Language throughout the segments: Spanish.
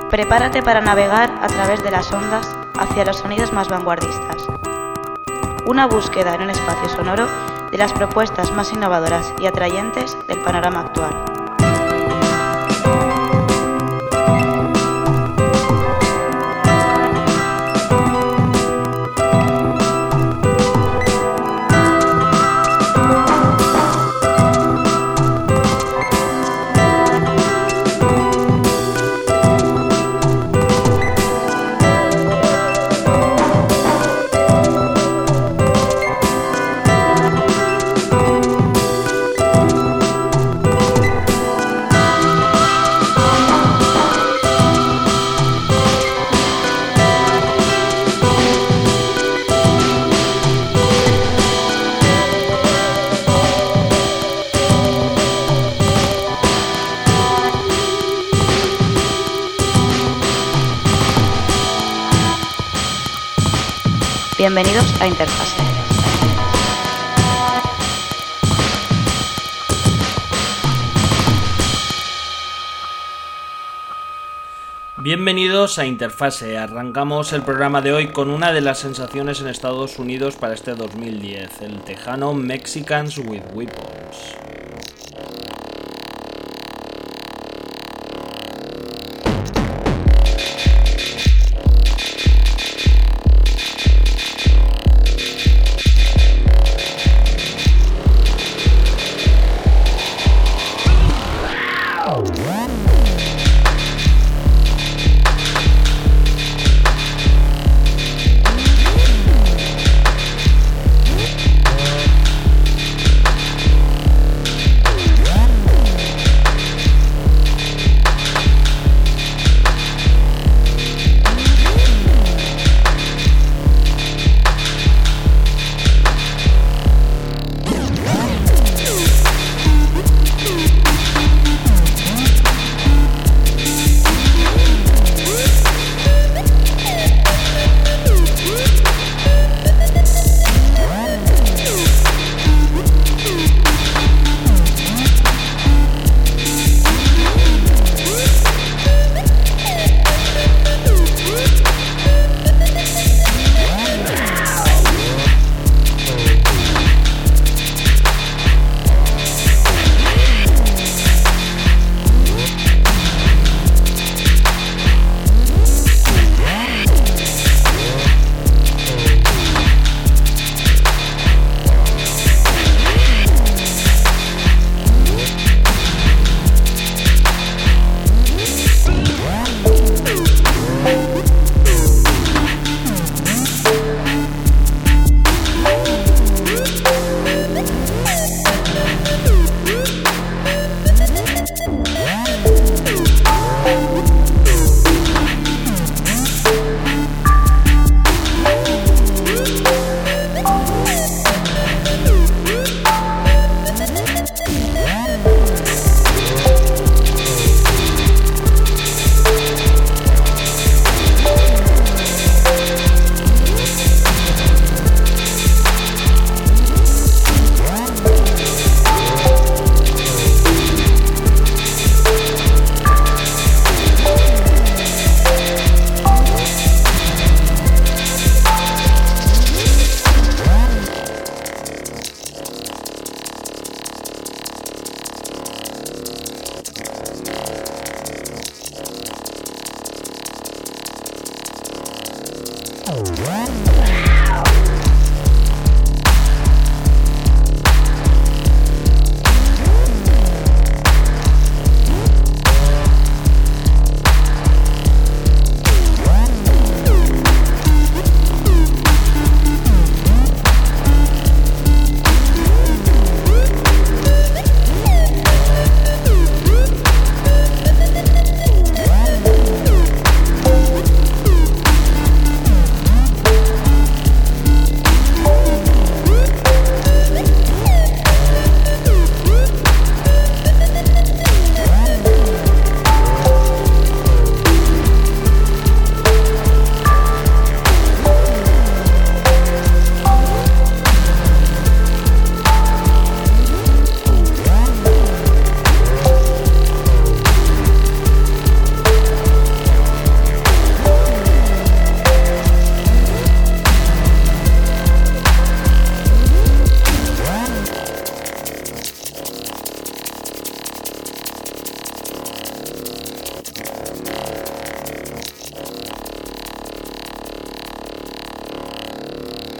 Prepárate para navegar a través de las ondas hacia los sonidos más vanguardistas. Una búsqueda en un espacio sonoro de las propuestas más innovadoras y atrayentes del panorama actual. Bienvenidos a Interfase. Bienvenidos a Interfase. Arrancamos el programa de hoy con una de las sensaciones en Estados Unidos para este 2010, el tejano Mexicans with Weapons.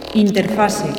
Interfase.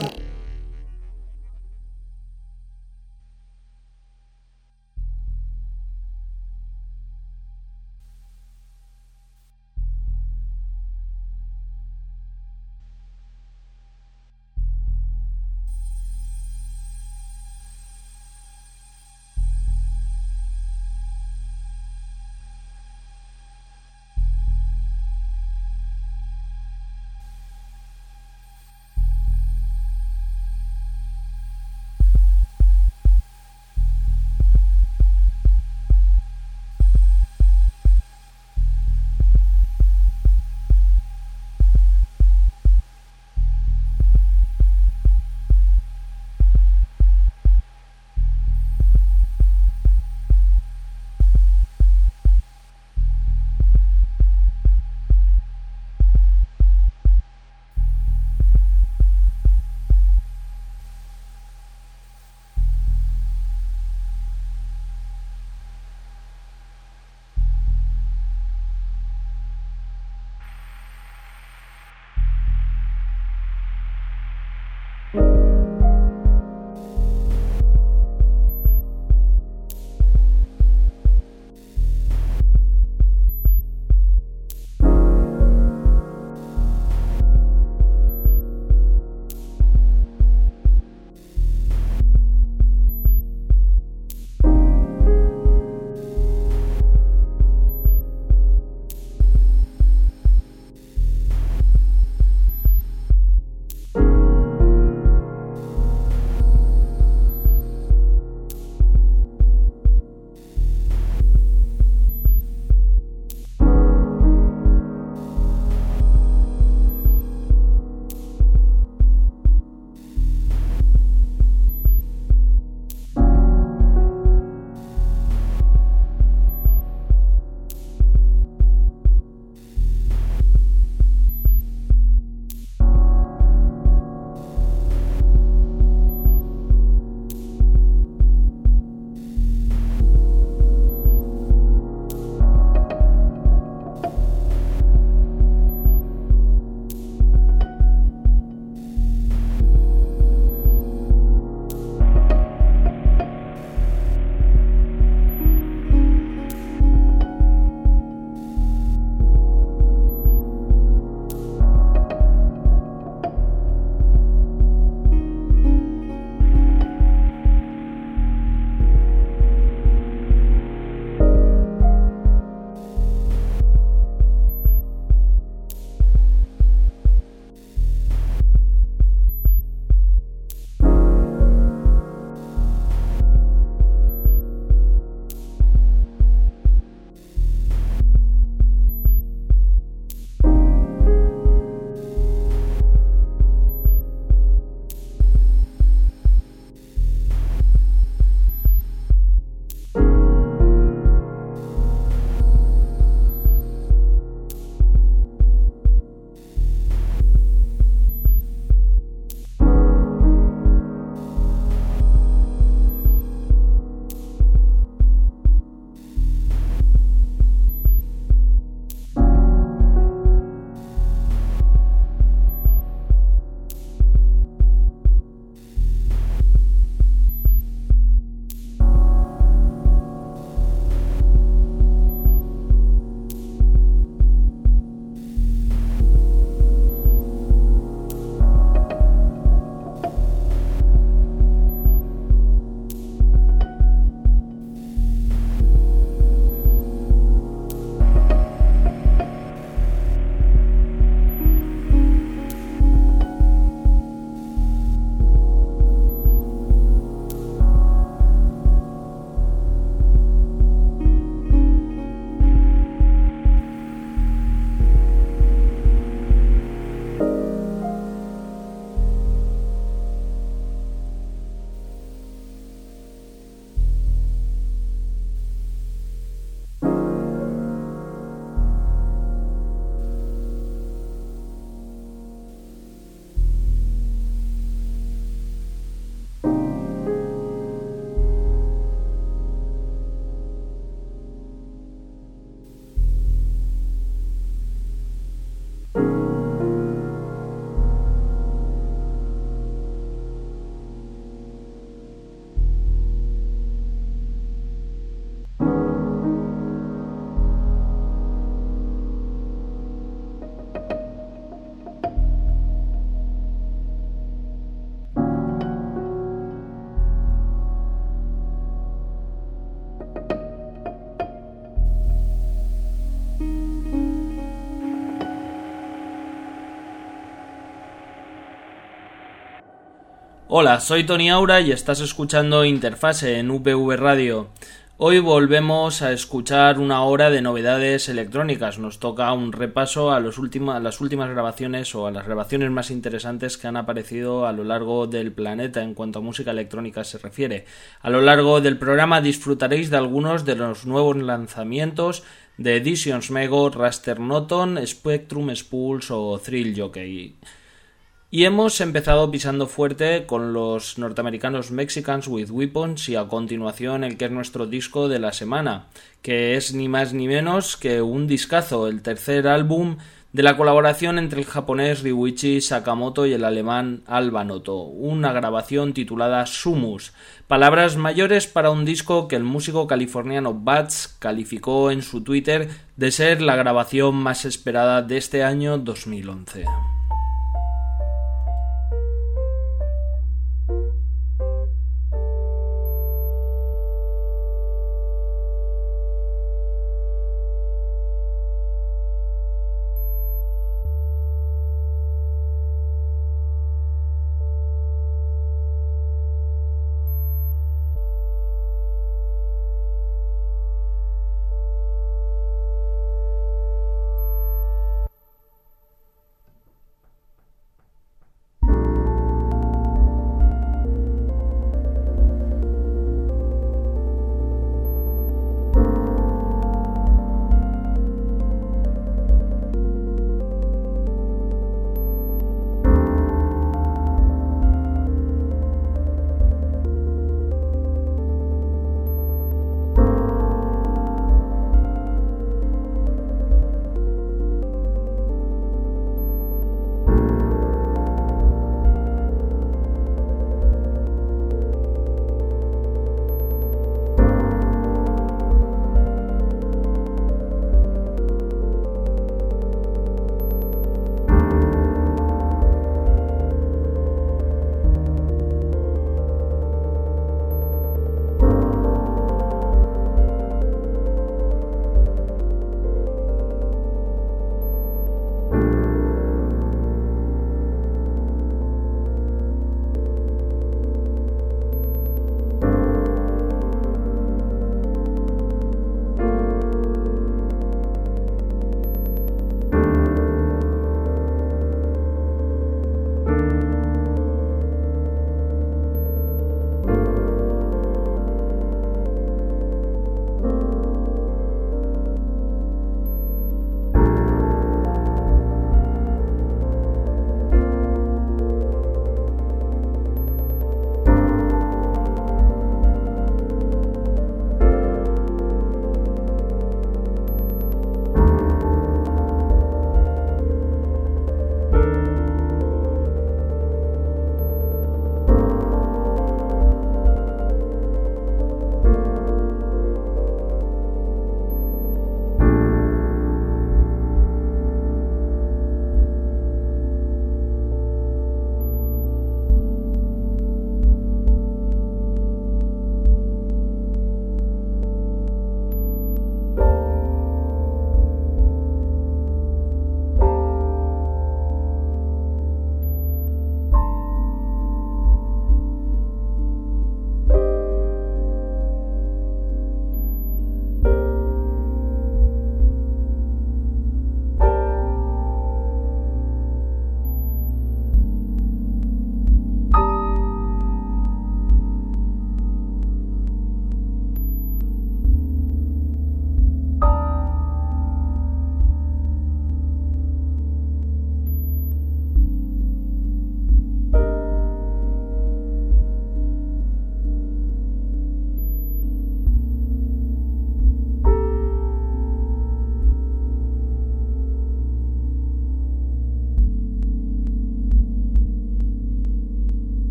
Hola, soy Tony Aura y estás escuchando Interfase en UPV Radio. Hoy volvemos a escuchar una hora de novedades electrónicas. Nos toca un repaso a las últimas grabaciones o a las grabaciones más interesantes que han aparecido a lo largo del planeta en cuanto a música electrónica se refiere. A lo largo del programa disfrutaréis de algunos de los nuevos lanzamientos de Editions Mego, Raster Noton, Spectrum Spools o Thrill Jockey. Y hemos empezado pisando fuerte con los norteamericanos Mexicans with Weapons y a continuación el que es nuestro disco de la semana, que es ni más ni menos que un discazo, el tercer álbum de la colaboración entre el japonés Ryuichi Sakamoto y el alemán Alba Noto, una grabación titulada Sumus, palabras mayores para un disco que el músico californiano Bats calificó en su Twitter de ser la grabación más esperada de este año 2011.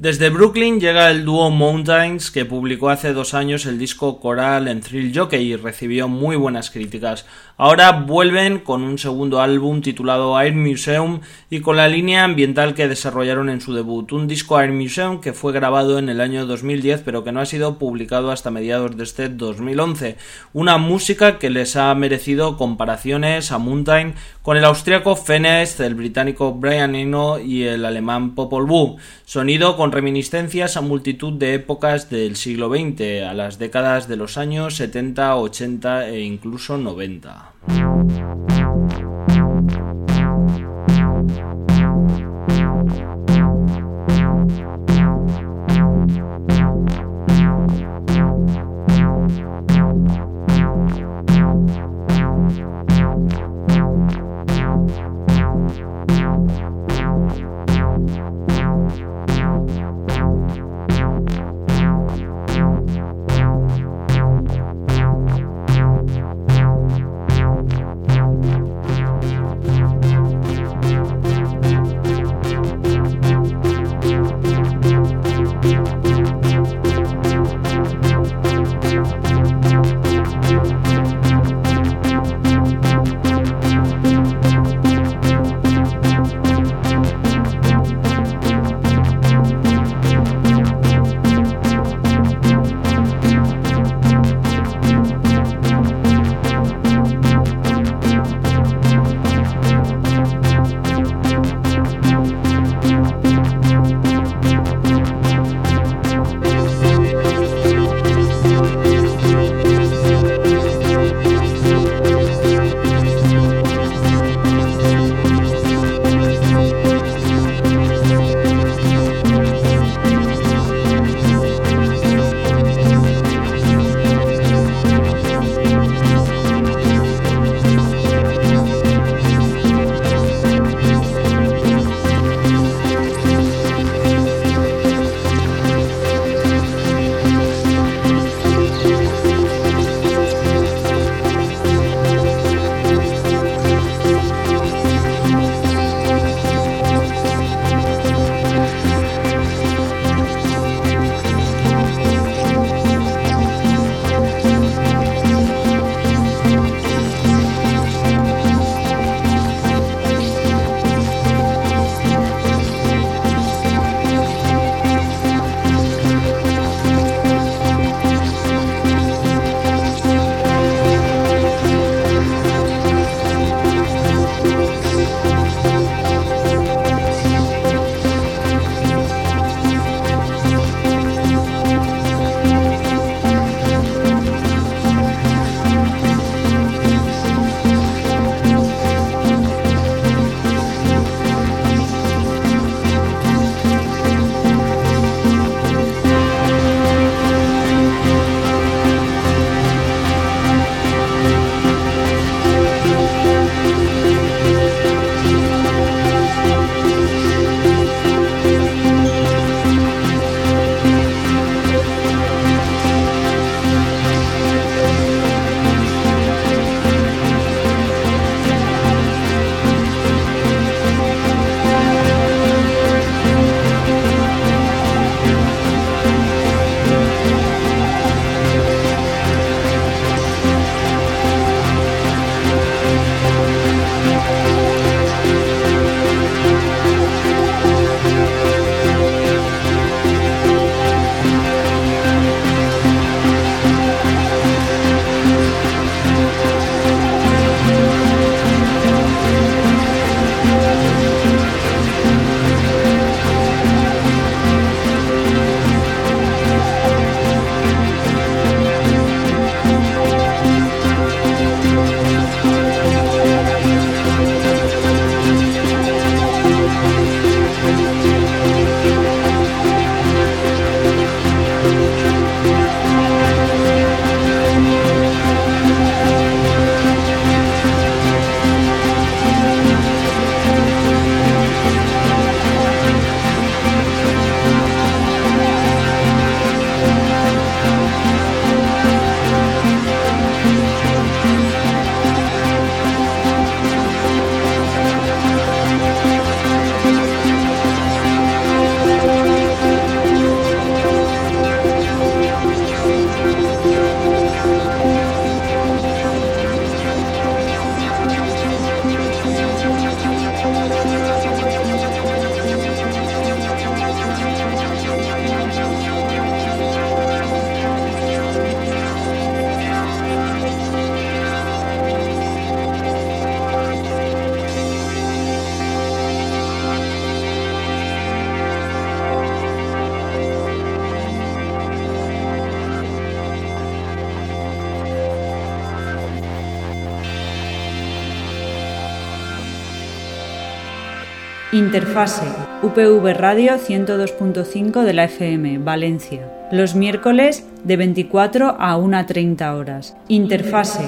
Desde Brooklyn llega el dúo Mountains, que publicó hace 2 años el disco coral en Thrill Jockey y recibió muy buenas críticas. Ahora vuelven con un segundo álbum titulado Air Museum y con la línea ambiental que desarrollaron en su debut, un disco Air Museum que fue grabado en el año 2010 pero que no ha sido publicado hasta mediados de este 2011, una música que les ha merecido comparaciones a Mountain con el austríaco Fenest, el británico Brian Eno y el alemán Popol Vuh, sonido con reminiscencias a multitud de épocas del siglo XX, a las décadas de los años 70, 80 e incluso 90. Interfase, UPV Radio 102.5 de la FM, Valencia. Los miércoles de 24 a 1:30 horas. Interfase.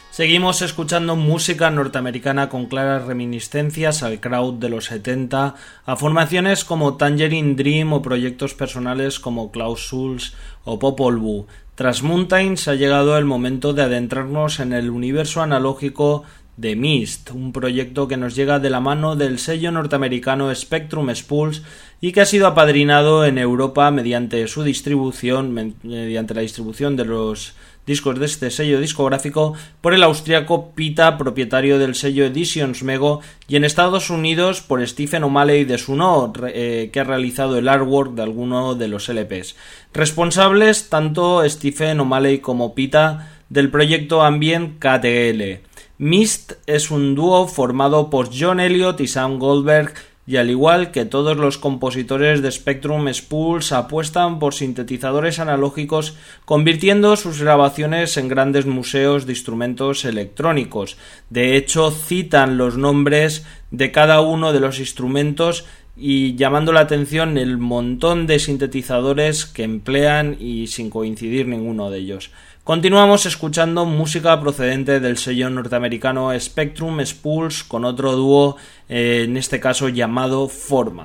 Seguimos escuchando música norteamericana con claras reminiscencias al crowd de los 70, a formaciones como Tangerine Dream o proyectos personales como Klaus Schulze o Popol Vuh. Tras Mountains ha llegado el momento de adentrarnos en el universo analógico de Mist, un proyecto que nos llega de la mano del sello norteamericano Spectrum Spools y que ha sido apadrinado en Europa mediante su distribución, mediante la distribución de los discos de este sello discográfico por el austriaco Pita, propietario del sello Editions Mego, y en Estados Unidos por Stephen O'Malley de Suno, que ha realizado el artwork de alguno de los LPs. Responsables tanto Stephen O'Malley como Pita del proyecto Ambient KTL. Mist es un dúo formado por John Elliott y Sam Goldberg, y al igual que todos los compositores de Spectrum Spools apuestan por sintetizadores analógicos, convirtiendo sus grabaciones en grandes museos de instrumentos electrónicos. De hecho, citan los nombres de cada uno de los instrumentos y llamando la atención el montón de sintetizadores que emplean y sin coincidir ninguno de ellos. Continuamos escuchando música procedente del sello norteamericano Spectrum Spools con otro dúo, en este caso llamado Forma.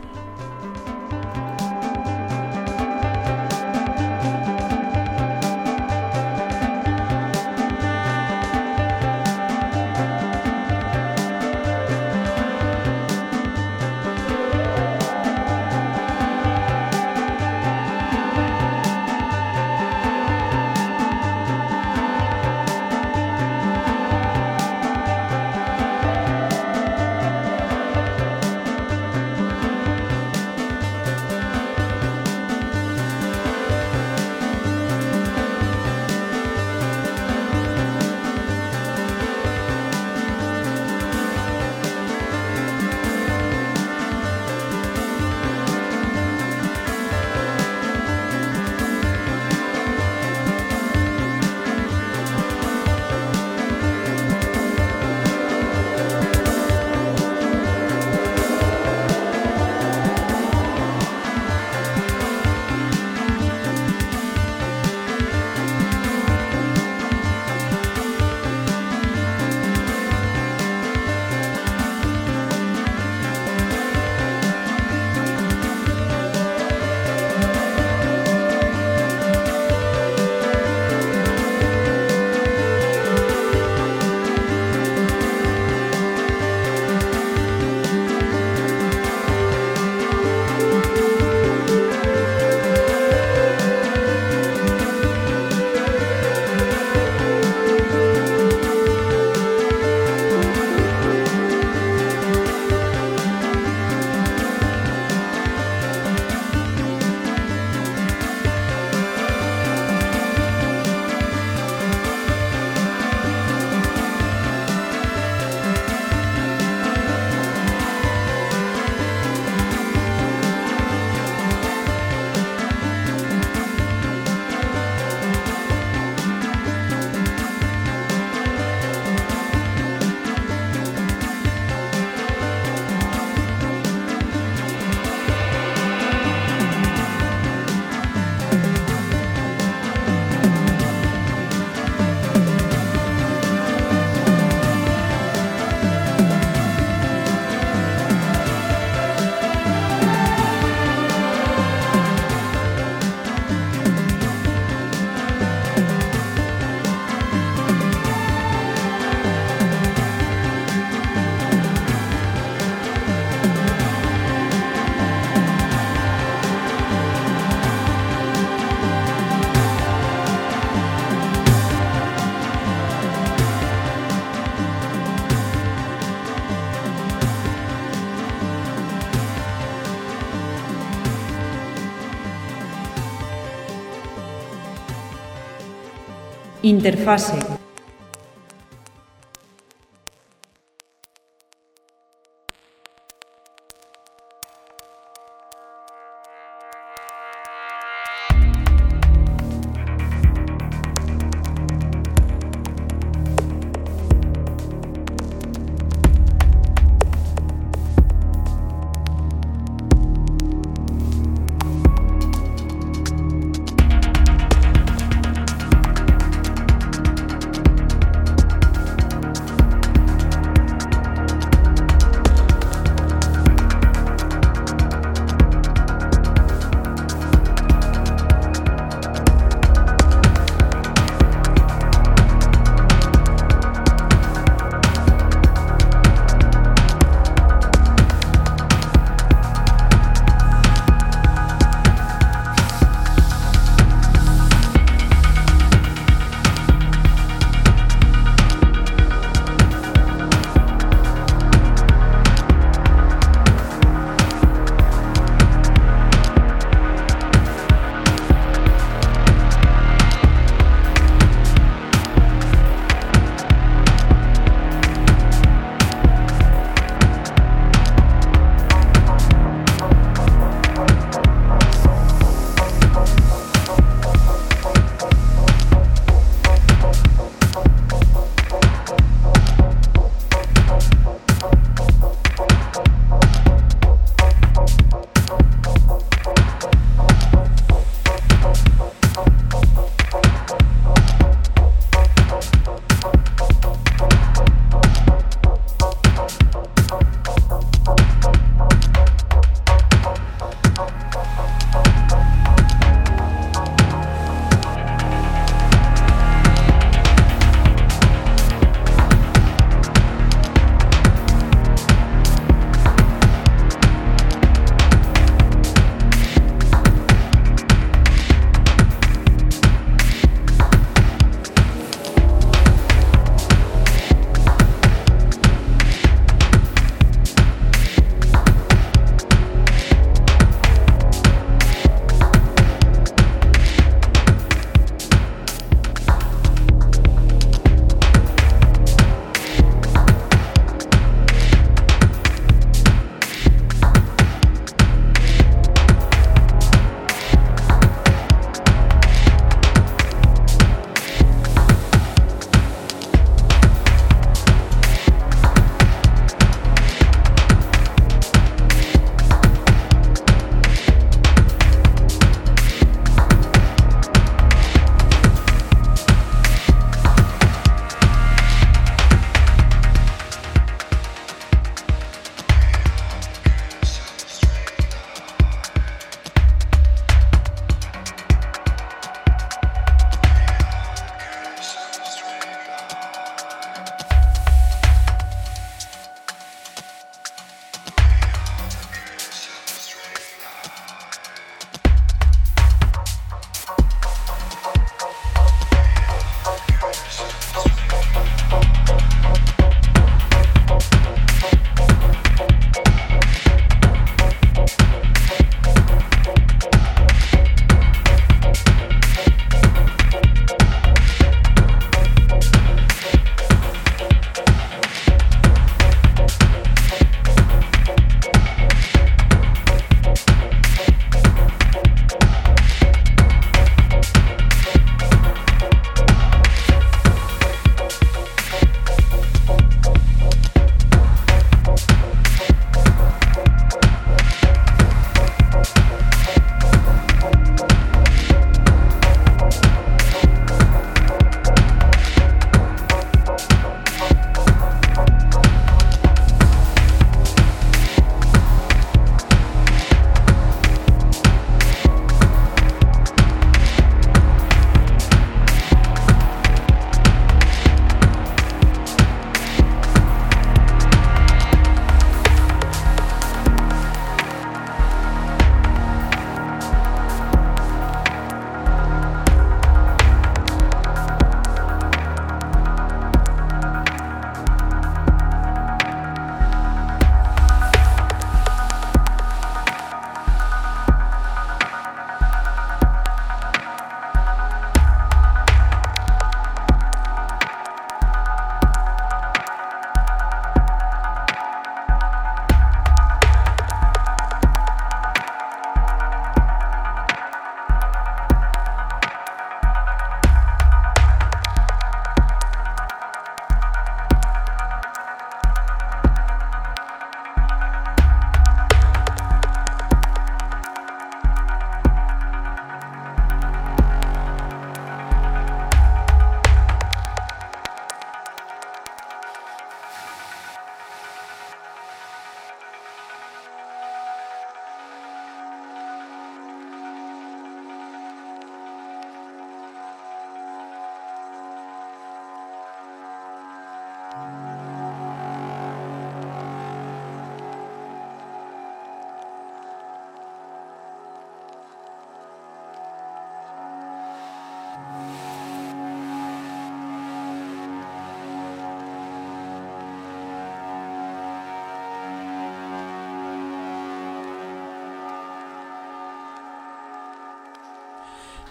Interfase.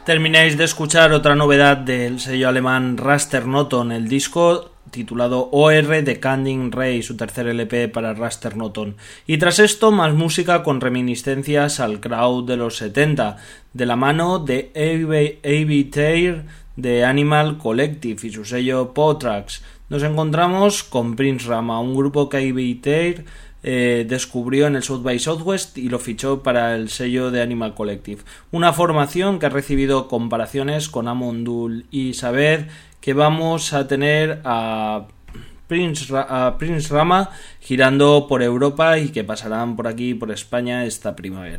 Termináis de escuchar otra novedad del sello alemán Raster Noton, el disco titulado OR de Candying Ray, su tercer LP para Raster Noton. Y tras esto, más música con reminiscencias al crowd de los 70, de la mano de A.B. Teir de Animal Collective y su sello Potrax. Nos encontramos con Prince Rama, un grupo que A.B. Teir descubrió en el South by Southwest y lo fichó para el sello de Animal Collective. Una formación que ha recibido comparaciones con Amon Düül, y saber que vamos a tener a Prince Rama girando por Europa y que pasarán por aquí, por España, esta primavera.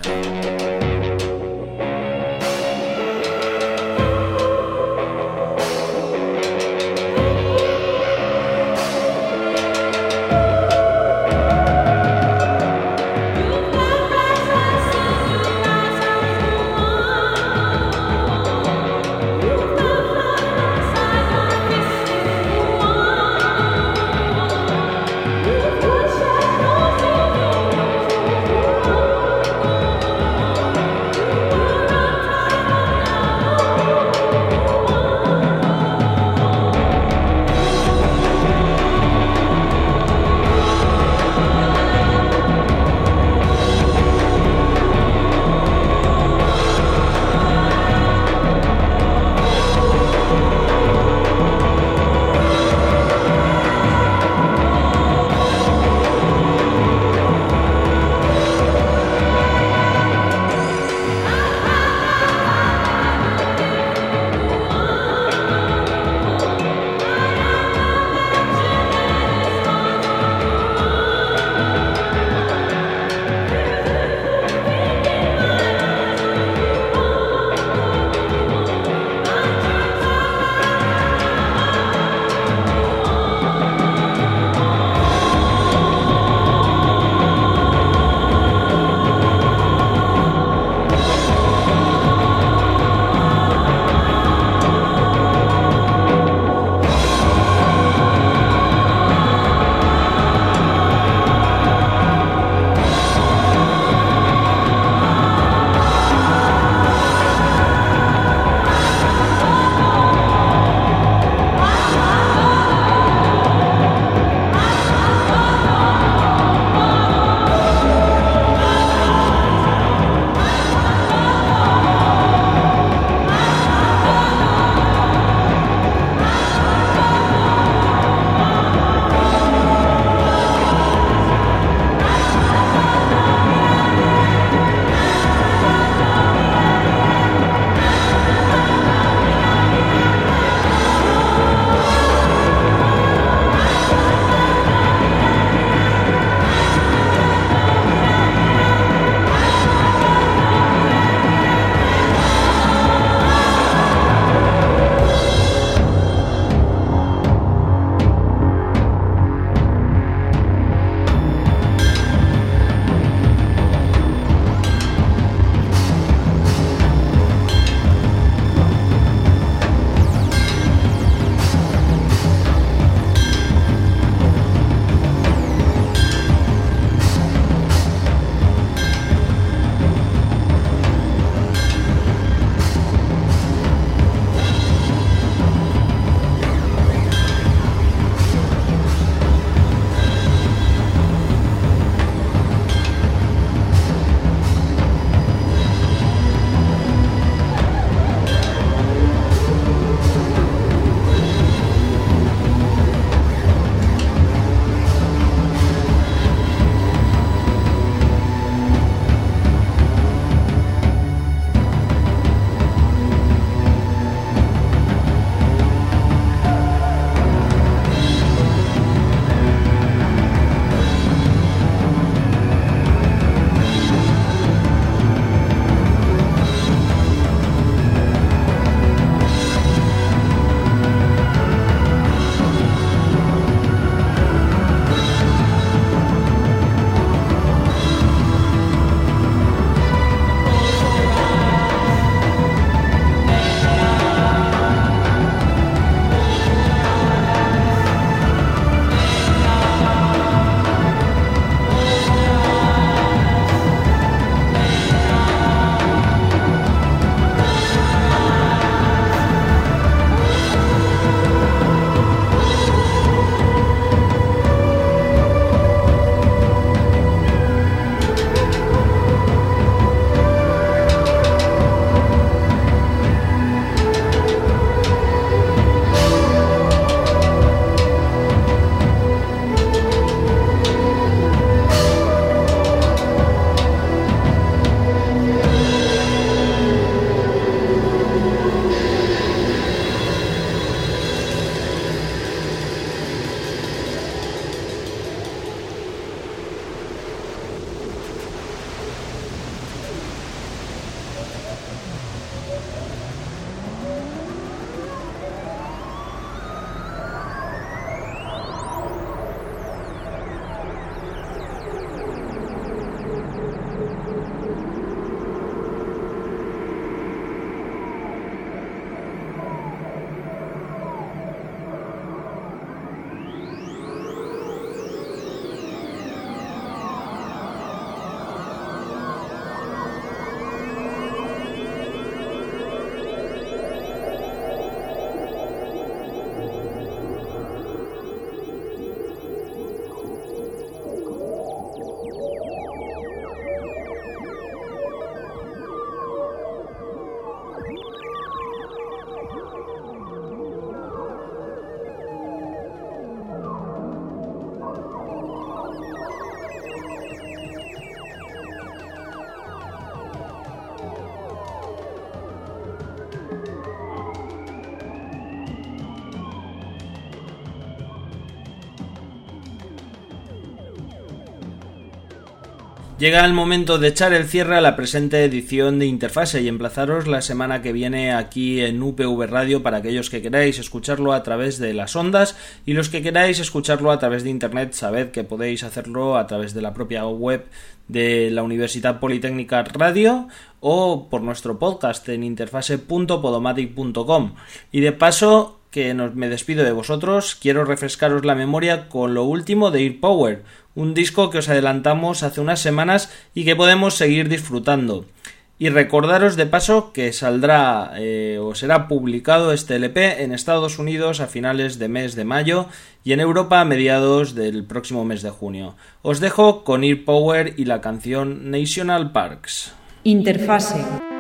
Llega el momento de echar el cierre a la presente edición de Interfase y emplazaros la semana que viene aquí en UPV Radio para aquellos que queráis escucharlo a través de las ondas, y los que queráis escucharlo a través de internet sabed que podéis hacerlo a través de la propia web de la Universidad Politécnica Radio o por nuestro podcast en interfase.podomatic.com. Y de paso, me despido de vosotros, quiero refrescaros la memoria con lo último de Ear Power, un disco que os adelantamos hace unas semanas y que podemos seguir disfrutando. Y recordaros de paso que saldrá o será publicado este LP en Estados Unidos a finales de mes de mayo y en Europa a mediados del próximo mes de junio. Os dejo con Ear Power y la canción National Parks. Interfase.